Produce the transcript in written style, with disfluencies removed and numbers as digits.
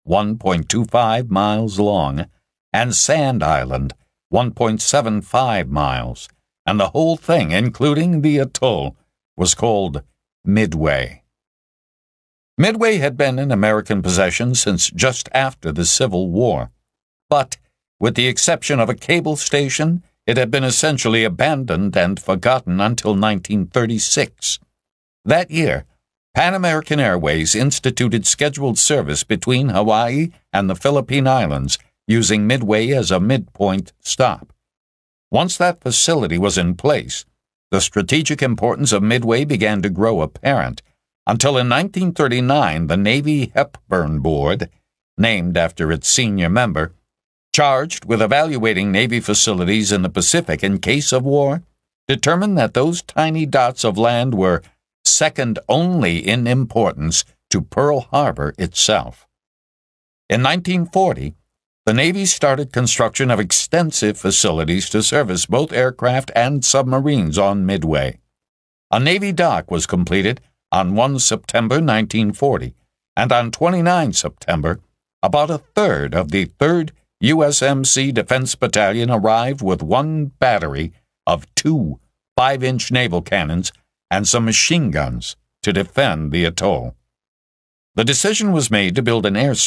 1.25 miles long, and Sand Island, 1.75 miles, and the whole thing, including the atoll, was called Midway. Midway had been an American possession since just after the Civil War, but, with the exception of a cable station, it had been essentially abandoned and forgotten until 1936. That year, Pan American Airways instituted scheduled service between Hawaii and the Philippine Islands, using Midway as a midpoint stop. Once that facility was in place, the strategic importance of Midway began to grow apparent, until in 1939 the Navy Hepburn Board, named after its senior member, charged with evaluating Navy facilities in the Pacific in case of war, determined that those tiny dots of land were second only in importance to Pearl Harbor itself. In 1940, the Navy started construction of extensive facilities to service both aircraft and submarines on Midway. A Navy dock was completed on 1 September 1940, and on 29 September, about a third of the 3rd USMC Defense Battalion arrived with one battery of 2 5-inch naval cannons and some machine guns to defend the atoll. The decision was made to build an airstrip